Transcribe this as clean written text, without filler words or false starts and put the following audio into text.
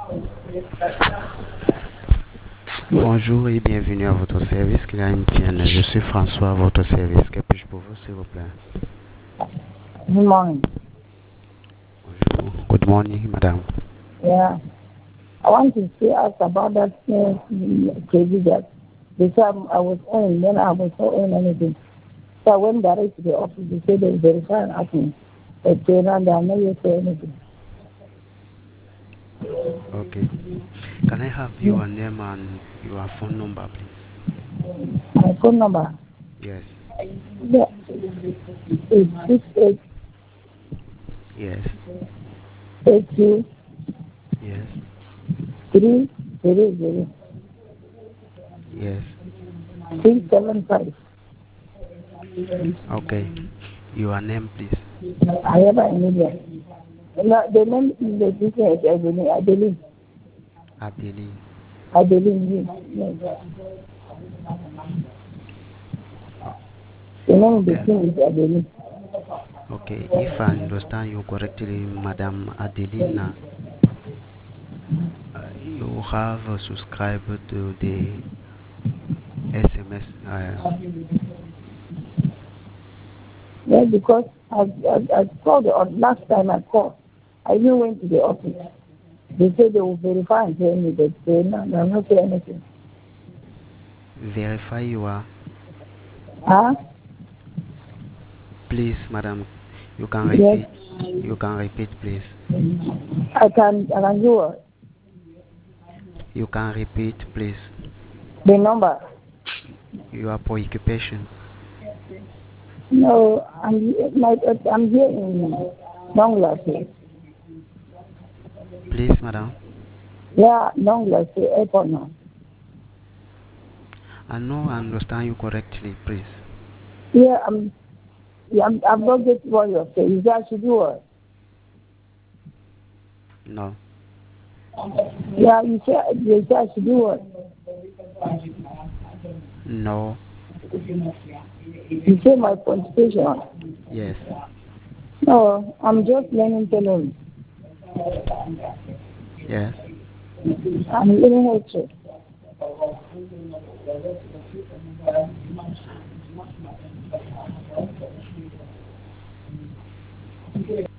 Bonjour et bienvenue à votre service Client Tienne. Je suis François à votre service. Que puis-je pour vous, s'il vous plaît? Good morning. Bonjour. Good morning, madame. Yeah. I want to say ask about that KV that they said I was on, then I was not on anything. So I went direct to the office. They said they verify and ask me. But they don't know yet say anything. Okay. Can I have your name and your phone number, please? My phone number, Yes. yeah, is 68 Yes. 82 Yes. 300 Yes. 675. Okay. Your name, please. I have an immediate. No, the name is the business, I believe. Adeline. I believe, yes. The name of the Okay. thing is I believe. Okay. If I understand you correctly, Madam Adelina, you have subscribed to the SMS. Yeah, because I saw the last time I called, I even went to the office. They said they will verify and tell me that they not say anything. Verify your. Huh? Please, madam, you can Yes. repeat. You can repeat, please. I can do it. You can repeat, please. The number. Your preoccupation. No, I'm here in Nonglas. Please, madam. Yeah, Nonglas airport now. I know I understand you correctly, please. Yeah, I'm not getting what you're saying. You guys should do it. No. Yeah, you say I should do it. No. You say my participation. Yes. No, I'm just learning to learn. Yes. I'm learning how to.